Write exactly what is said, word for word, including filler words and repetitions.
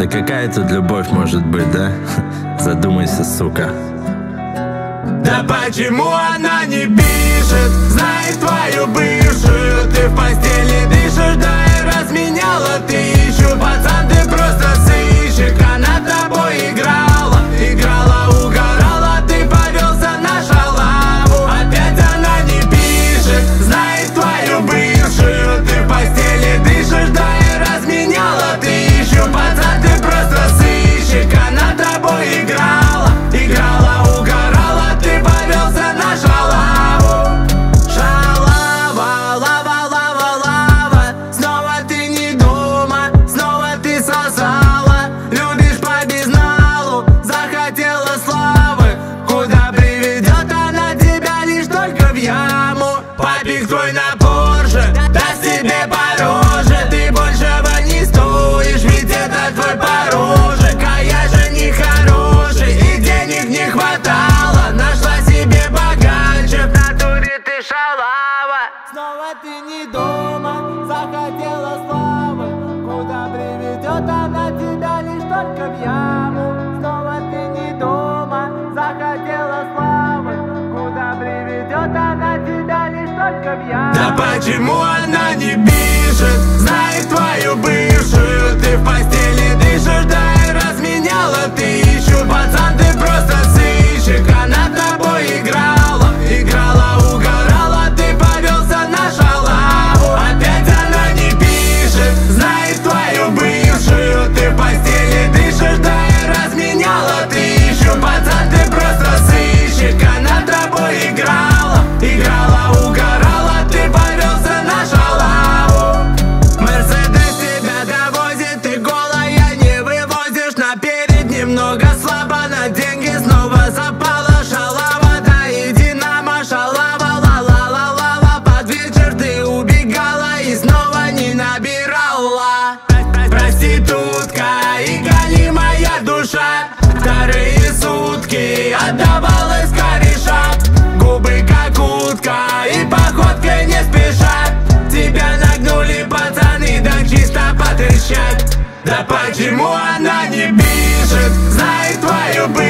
какая тут любовь может быть, да? Задумайся, сука. Да почему она не пишет? Знает твою бывшую, ты в постели дышишь, да и разменяла тысячу. Пацан, ты просто сыщик, она тобой играла, играла, угорала, ты повелся на шалаву. Опять она не пишет, знает твою бывшую, ты в постели дышишь, да и разменяла тысячу. Пацан, ты просто сыщик, она тобой играла, играла, угорала, ты повелся на шалаву. Шалава, лава, лава, лава, снова ты не дома, снова ты сосала. Любишь по безналу, захотела славы. Куда приведет она тебя, лишь только в яму. Папик твой на Порше, даст тебе по роже. Ты большего не стоишь, ведь это твой порожек. А я же не хороший, и денег не хватало. Нашла себе богаче, в натуре ты шалава. Снова ты не дома, захотела славы. Куда приведет она тебя, лишь только в яму. Снова ты не дома, захотела славы. Куда приведет она тебя, лишь только в яму. Да почему она не пишет? Знает твою бывшую, ты в постели дышишь, да и разменяла тысячу. Пацан, ты просто сыщик, она тобой играла, играла, угорала, ты повелся на шалаву. Опять она не пишет, знает твою бывшую, ты в постели дышишь, да и разменяла тысячу. Пацан, ты просто сыщик, она тобой играла, играла, угорала, ты повелся на шалаву. Мерседес тебя довозит, ты голая не вывозишь. Наперед немного слабо, на деньги снова запала. Шалава, да иди на шалава, ла-ла-ла-ла-ла. Под вечер ты убегала и снова не набирала. Проститутка и гони моя душа. Вторые сутки отдавалась корешам. Губы как утка и походкой не спешат. Тебя нагнули пацаны, да чисто потрещать. Да почему она не пишет? Знает твою бывшую.